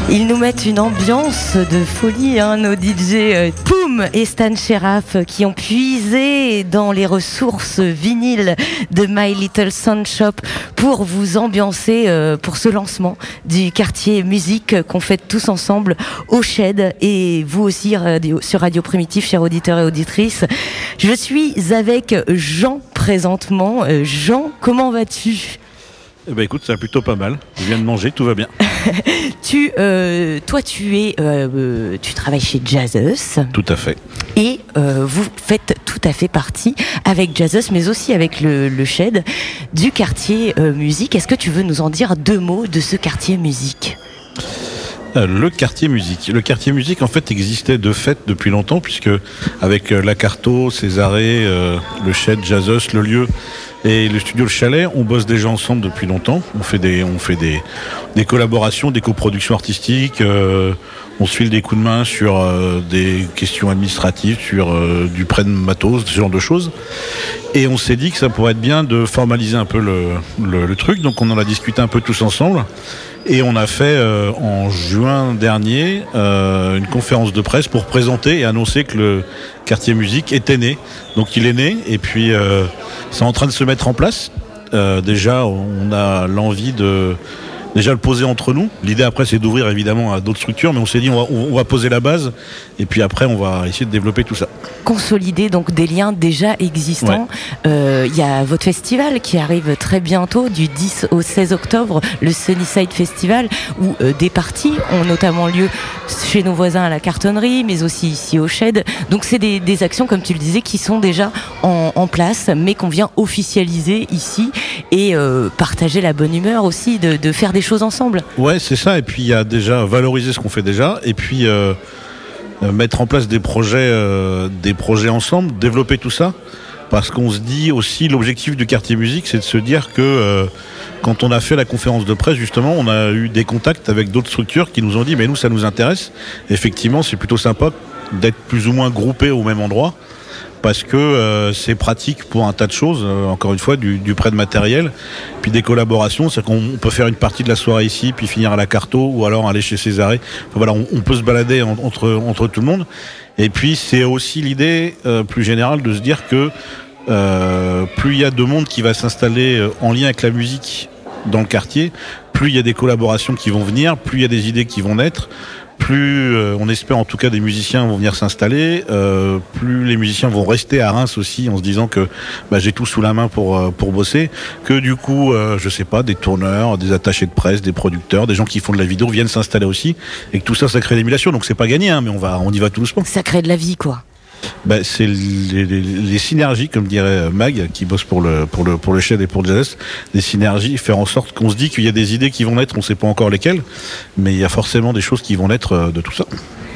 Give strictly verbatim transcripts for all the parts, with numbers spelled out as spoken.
Ils nous mettent une ambiance de folie, hein, nos D J euh, Poum et Stan Sheraf qui ont puisé dans les ressources vinyles de My Little Sound Shop pour vous ambiancer euh, pour ce lancement du quartier musique qu'on fête tous ensemble au Shed et vous aussi radio, sur Radio Primitif, chers auditeurs et auditrices. Je suis avec Jean présentement. Euh, Jean, comment vas-tu ? Eh ben écoute, ça va plutôt pas mal. Je viens de manger, tout va bien. tu, euh, toi, tu es, euh, tu travailles chez Jazzus. Tout à fait. Et euh, vous faites tout à fait partie avec Jazzus, mais aussi avec le, le Shed du quartier euh, musique. Est-ce que tu veux nous en dire deux mots de ce quartier musique ? Euh, le quartier musique. Le quartier musique, en fait, existait de fait depuis longtemps, puisque avec euh, l'Acarto, Césarée, euh, le Shed, Jazzus, le lieu et le studio Le Chalet, on bosse déjà ensemble depuis longtemps. On fait des, on fait des, des collaborations, des coproductions artistiques. Euh, on se file des coups de main sur euh, des questions administratives, sur euh, du prêt de matos, ce genre de choses. Et on s'est dit que ça pourrait être bien de formaliser un peu le, le, le truc. Donc on en a discuté un peu tous ensemble. Et on a fait euh, en juin dernier euh, une conférence de presse pour présenter et annoncer que le quartier musique était né. Donc il est né et puis euh, c'est en train de se mettre en place. Euh, déjà on a l'envie de déjà le poser entre nous. L'idée après c'est d'ouvrir évidemment à d'autres structures, mais on s'est dit on va, on va poser la base et puis après on va essayer de développer tout ça. Consolider donc des liens déjà existants. Il ouais. euh, y a votre festival qui arrive très bientôt du dix au seize octobre, le Sunnyside Festival, où euh, des parties ont notamment lieu chez nos voisins à la Cartonnerie, mais aussi ici au Shed. Donc c'est des, des actions, comme tu le disais, qui sont déjà en, en place, mais qu'on vient officialiser ici et euh, partager la bonne humeur aussi de, de faire des choses ensemble. Ouais, c'est ça. Et puis il y a déjà valoriser ce qu'on fait déjà, et puis euh, mettre en place des projets, euh, des projets ensemble, développer tout ça, parce qu'on se dit aussi l'objectif du quartier musique, c'est de se dire que euh, quand on a fait la conférence de presse justement, on a eu des contacts avec d'autres structures qui nous ont dit mais nous ça nous intéresse. Effectivement, c'est plutôt sympa d'être plus ou moins groupés au même endroit. Parce que euh, c'est pratique pour un tas de choses, euh, encore une fois, du, du prêt de matériel, puis des collaborations, c'est-à-dire qu'on peut faire une partie de la soirée ici, puis finir à la Carto, ou alors aller chez Césarée. Enfin, voilà, on, on peut se balader en, entre, entre tout le monde. Et puis c'est aussi l'idée euh, plus générale de se dire que euh, plus il y a de monde qui va s'installer euh, en lien avec la musique dans le quartier, plus il y a des collaborations qui vont venir, plus il y a des idées qui vont naître, plus euh, on espère en tout cas des musiciens vont venir s'installer, euh, plus les musiciens vont rester à Reims aussi en se disant que bah, j'ai tout sous la main pour, euh, pour bosser, que du coup euh, je sais pas, des tourneurs, des attachés de presse, des producteurs, des gens qui font de la vidéo viennent s'installer aussi, et que tout ça ça crée l'émulation. Donc c'est pas gagné hein, mais on, va, on y va tout doucement. Ça crée de la vie quoi. Bah, c'est les, les, les synergies, comme dirait Mag, qui bosse pour le, pour le, pour le Shed et pour Jazzus, des synergies, faire en sorte qu'on se dit qu'il y a des idées qui vont naître, on ne sait pas encore lesquelles, mais il y a forcément des choses qui vont naître de tout ça.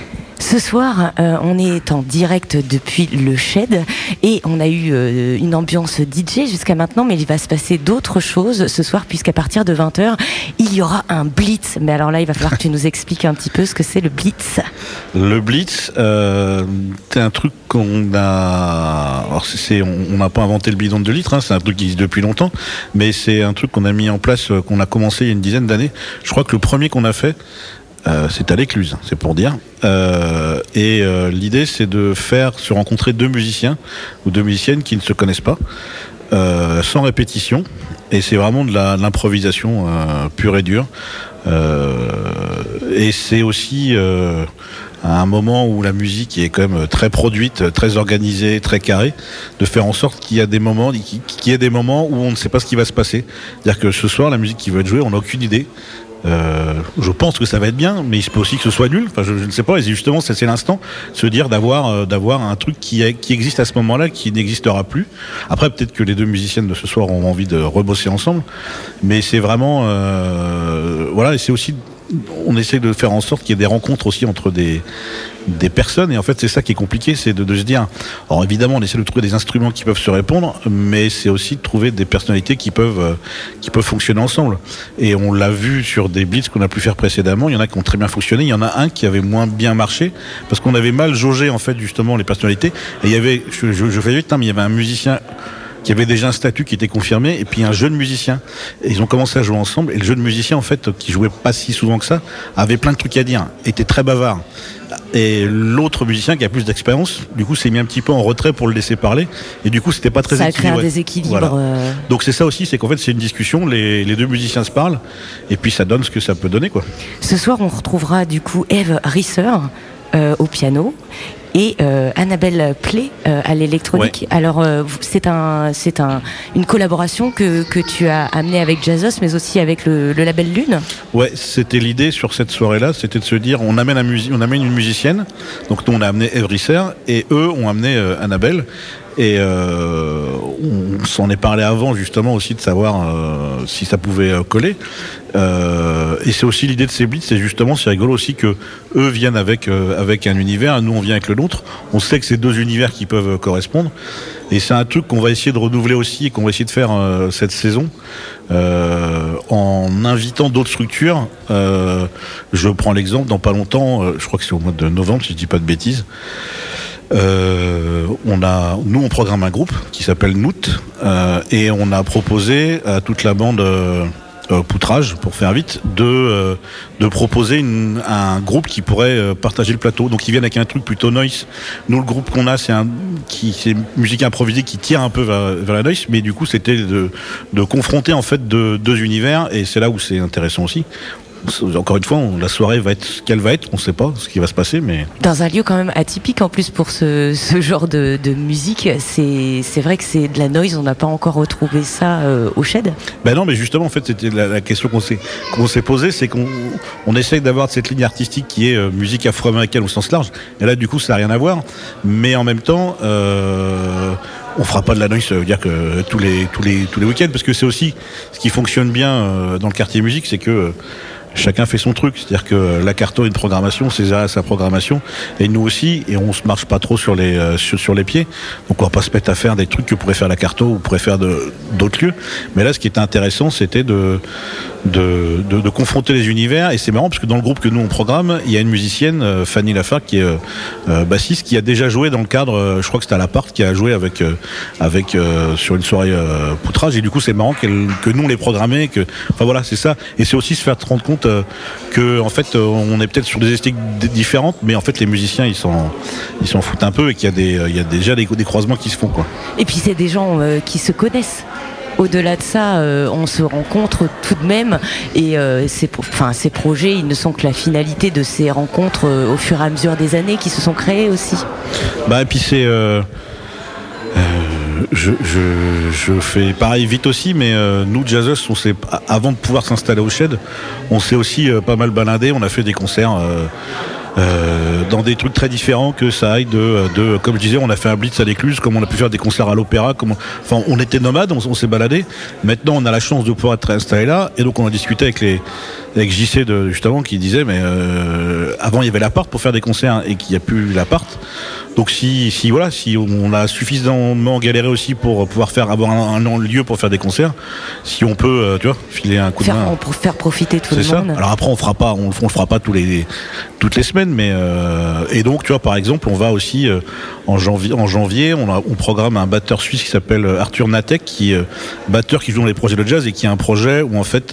Ce soir, euh, on est en direct depuis le Shed et on a eu euh, une ambiance D J jusqu'à maintenant, mais il va se passer d'autres choses ce soir puisqu'à partir de vingt heures, il y aura un Blitz. Mais alors là, il va falloir que tu nous expliques un petit peu ce que c'est le Blitz. Le Blitz, euh, c'est un truc qu'on a... Alors c'est, on n'a pas inventé le bidon de deux litres, hein, c'est un truc qui existe depuis longtemps, mais c'est un truc qu'on a mis en place, qu'on a commencé il y a une dizaine d'années. Je crois que le premier qu'on a fait, Euh, c'est à l'Écluse, c'est pour dire. Euh, et euh, l'idée, c'est de faire se rencontrer deux musiciens ou deux musiciennes qui ne se connaissent pas, euh, sans répétition. Et c'est vraiment de, la, de l'improvisation euh, pure et dure. Euh, et c'est aussi euh, à un moment où la musique est quand même très produite, très organisée, très carrée, de faire en sorte qu'il y a des moments, qu'il y ait des moments où on ne sait pas ce qui va se passer. C'est-à-dire que ce soir, la musique qui va être jouée, on n'a aucune idée. Euh, je pense que ça va être bien, mais il se peut aussi que ce soit nul. Enfin, je, je ne sais pas. Et justement, c'est, c'est l'instant, se dire d'avoir, euh, d'avoir un truc qui, est, qui existe à ce moment-là, qui n'existera plus. Après, peut-être que les deux musiciennes de ce soir auront envie de rebosser ensemble, mais c'est vraiment, euh, voilà. Et c'est aussi, on essaie de faire en sorte qu'il y ait des rencontres aussi entre des des personnes, et en fait c'est ça qui est compliqué, c'est de, de se dire, alors évidemment on essaie de trouver des instruments qui peuvent se répondre, mais c'est aussi de trouver des personnalités qui peuvent euh, qui peuvent fonctionner ensemble, et on l'a vu sur des blitz qu'on a pu faire précédemment, il y en a qui ont très bien fonctionné, il y en a un qui avait moins bien marché, parce qu'on avait mal jaugé en fait justement les personnalités, et il y avait, je, je, je fais vite, hein, mais il y avait un musicien qui avait déjà un statut qui était confirmé, et puis un jeune musicien. Et ils ont commencé à jouer ensemble, et le jeune musicien, en fait, qui jouait pas si souvent que ça, avait plein de trucs à dire, était très bavard. Et l'autre musicien qui a plus d'expérience, du coup, s'est mis un petit peu en retrait pour le laisser parler. Et du coup, c'était pas très ça équilibré. Ça crée un déséquilibre. Voilà. Euh... Donc c'est ça aussi, c'est qu'en fait, c'est une discussion. Les, les deux musiciens se parlent, et puis ça donne ce que ça peut donner, quoi. Ce soir, on retrouvera du coup Eve Risser euh, au piano. Et euh, Annabelle Play euh, à l'électronique. Ouais. Alors euh, c'est un, c'est un, une collaboration que, que tu as amenée avec Jazzos, mais aussi avec le, le label Lune. Ouais, c'était l'idée sur cette soirée-là, c'était de se dire, on amène, un musi- on amène une musicienne. Donc nous on a amené Eve Risser et eux ont amené euh, Annabelle. Et euh, on s'en est parlé avant justement aussi de savoir euh, si ça pouvait euh, coller. Euh, et c'est aussi l'idée de ces blitz, c'est justement, c'est rigolo aussi que eux viennent avec euh, avec un univers, nous on vient avec le nôtre. On sait que c'est deux univers qui peuvent euh, correspondre. Et c'est un truc qu'on va essayer de renouveler aussi et qu'on va essayer de faire euh, cette saison euh, en invitant d'autres structures. Euh, je prends l'exemple, dans pas longtemps, euh, je crois que c'est au mois de novembre si je dis pas de bêtises. Euh, on a, nous on programme un groupe qui s'appelle Noot euh, et on a proposé à toute la bande euh, euh, Poutrage, pour faire vite, de, euh, de proposer une, un groupe qui pourrait euh, partager le plateau. Donc ils viennent avec un truc plutôt noise. Nous le groupe qu'on a c'est un qui c'est musique improvisée qui tire un peu vers, vers la noise, mais du coup c'était de, de confronter en fait deux, deux univers et c'est là où c'est intéressant aussi. Encore une fois, on, la soirée va être ce qu'elle va être, on ne sait pas ce qui va se passer, mais... Dans un lieu quand même atypique en plus pour ce, ce genre de, de musique, c'est, c'est vrai que c'est de la noise, on n'a pas encore retrouvé ça euh, au Shed. Ben non, mais justement, en fait, c'était la, la question qu'on s'est, qu'on s'est posée, c'est qu'on on essaye d'avoir cette ligne artistique qui est euh, musique afro-américaine au sens large, et là, du coup, ça n'a rien à voir, mais en même temps... Euh, on fera pas de la noise, ça veut dire que tous les, tous les, tous les week-ends, parce que c'est aussi ce qui fonctionne bien euh, dans le quartier musique, c'est que euh, chacun fait son truc, c'est-à-dire que la Carto a une programmation, César a sa programmation, et nous aussi, et on se marche pas trop sur les, euh, sur, sur les pieds, donc on va pas se mettre à faire des trucs que pourrait faire la Carto ou pourrait faire de, d'autres lieux, mais là ce qui était intéressant c'était de, de, de, de confronter les univers, et c'est marrant parce que dans le groupe que nous on programme, il y a une musicienne, euh, Fanny Lafargue, qui est euh, euh, bassiste, qui a déjà joué dans le cadre, euh, je crois que c'était à l'appart, qui a joué avec, euh, avec euh, sur une soirée euh, Poutrage, et du coup c'est marrant qu'elle, que nous on les programmait, que, enfin voilà c'est ça, et c'est aussi se faire rendre compte euh, que en fait euh, on est peut-être sur des esthétiques d- différentes, mais en fait les musiciens ils s'en, ils s'en foutent un peu, et qu'il y a, des, il y a déjà des, des croisements qui se font, quoi. Et puis c'est des gens euh, qui se connaissent. Au-delà de ça, euh, on se rencontre tout de même, et euh, ces, enfin, ces projets, ils ne sont que la finalité de ces rencontres euh, au fur et à mesure des années qui se sont créées aussi. Bah et puis c'est, euh, euh, je, je, je fais pareil vite aussi, mais euh, nous Jazzos, on s'est, avant de pouvoir s'installer au Shed, on s'est aussi euh, pas mal baladé, on a fait des concerts. Euh, Euh, dans des trucs très différents, que ça aille de, de, comme je disais, on a fait un blitz à l'Écluse, comme on a pu faire des concerts à l'Opéra, comme on, enfin on était nomades, on, on s'est baladé. Maintenant on a la chance de pouvoir être installé là, et donc on a discuté avec les avec J C de, justement, qui disait mais euh, avant il y avait l'appart pour faire des concerts et qu'il n'y a plus l'appart. Donc si, si voilà, si on a suffisamment galéré aussi pour pouvoir faire avoir un, un lieu pour faire des concerts, si on peut, euh, tu vois, filer un coup faire, de main. Pour faire profiter tout c'est le ça. monde. Alors après on fera pas, on, on le fera pas tous les toutes les semaines, mais euh, et donc tu vois par exemple on va aussi euh, en janvier, en janvier on, a, on programme un batteur suisse qui s'appelle Arthur Natek, qui est euh, batteur qui joue dans les projets de jazz et qui a un projet où en fait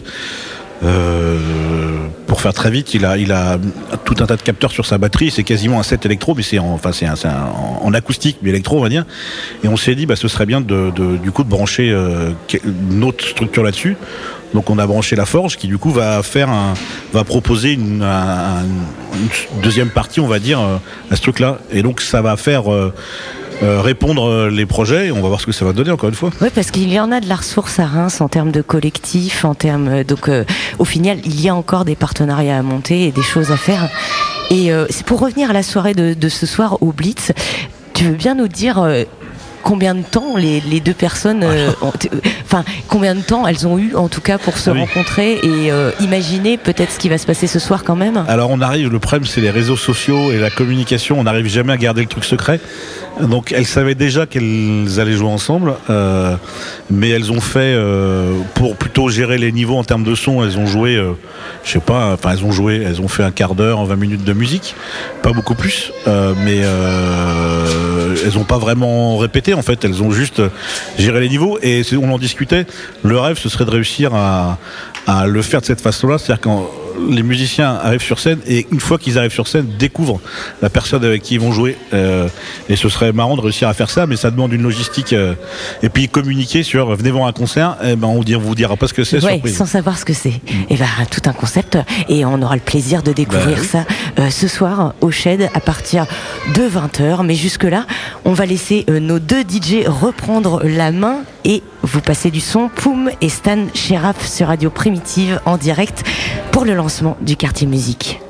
Euh, pour faire très vite, il a, il a tout un tas de capteurs sur sa batterie. C'est quasiment un set électro, mais c'est en, enfin c'est, un, c'est un, en acoustique, mais électro on va dire. Et on s'est dit, bah ce serait bien de, de du coup de brancher euh, une autre structure là-dessus. Donc on a branché la Forge, qui du coup va faire un, va proposer une, un, une deuxième partie, on va dire, à ce truc-là. Et donc ça va faire euh, Euh, répondre les projets, et on va voir ce que ça va donner encore une fois. Oui, parce qu'il y en a de la ressource à Reims en termes de collectif, en termes donc euh, au final il y a encore des partenariats à monter et des choses à faire. Et euh, c'est pour revenir à la soirée de, de ce soir au Blitz. Tu veux bien nous dire euh, combien de temps les, les deux personnes, euh, ont, enfin combien de temps elles ont eu en tout cas pour se oui. rencontrer et euh, imaginer peut-être ce qui va se passer ce soir quand même. Alors on arrive, le problème c'est les réseaux sociaux et la communication, on n'arrive jamais à garder le truc secret. Donc elles savaient déjà qu'elles allaient jouer ensemble, euh, mais elles ont fait euh, pour plutôt gérer les niveaux en termes de son, elles ont joué, euh, je sais pas, enfin elles ont joué, elles ont fait un quart d'heure, vingt minutes de musique, pas beaucoup plus, euh, mais euh, elles ont pas vraiment répété. en fait, elles ont juste géré les niveaux et on en discutait. Le rêve, ce serait de réussir à, à le faire de cette façon-là, c'est-à-dire quand les musiciens arrivent sur scène et une fois qu'ils arrivent sur scène, découvrent la personne avec qui ils vont jouer. Euh, et ce serait marrant de réussir à faire ça, mais ça demande une logistique. Euh, et puis communiquer sur venez voir un concert, et ben on ne vous dira pas ce que c'est. Ouais, surprise. sans savoir ce que c'est. Mm. Et ben tout un concept. Et on aura le plaisir de découvrir bah, oui. ça euh, ce soir au Shed à partir de vingt heures. Mais jusque-là, on va laisser euh, nos deux D J reprendre la main et vous passer du son. Poum et Stan Sheriff sur Radio Primitive en direct pour le lancement du Quartier Musique.